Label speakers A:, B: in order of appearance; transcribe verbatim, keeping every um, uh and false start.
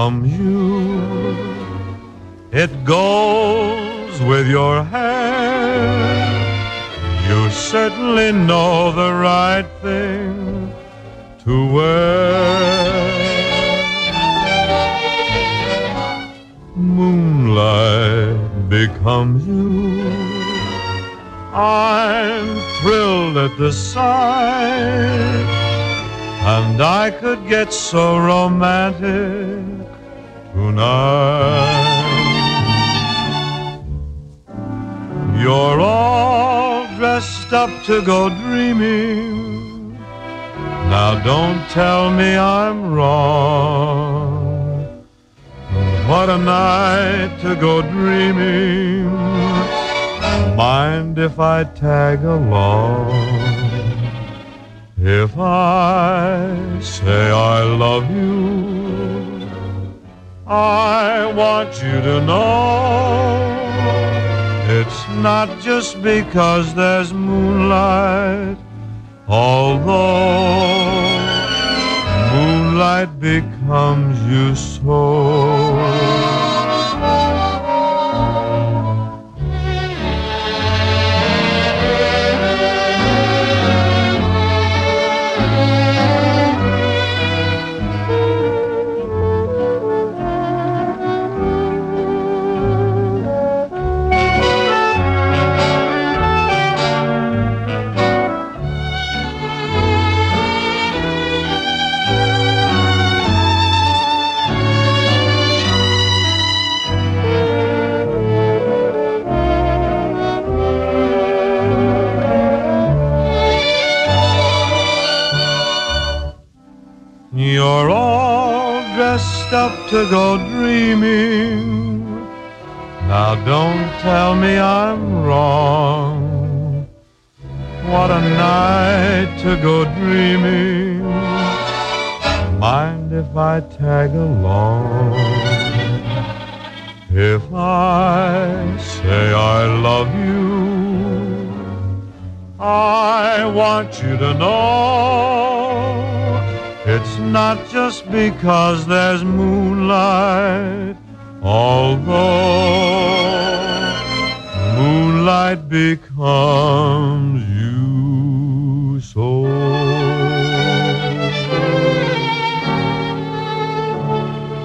A: becomes you. It goes with your hair. You certainly know the right thing to wear. Moonlight becomes you. I'm thrilled at the sight, and I could get so romantic tonight. You're all dressed up to go dreaming. Now don't tell me I'm wrong. What a night to go dreaming. Mind if I tag along? If I say I love you, I want you to know it's not just because there's moonlight, although moonlight becomes you so. You're all dressed up to go dreaming. Now don't tell me I'm wrong. What a night to go dreaming. Mind if I tag along? If I say I love you, I want you to know it's not just because there's moonlight, although moonlight becomes you.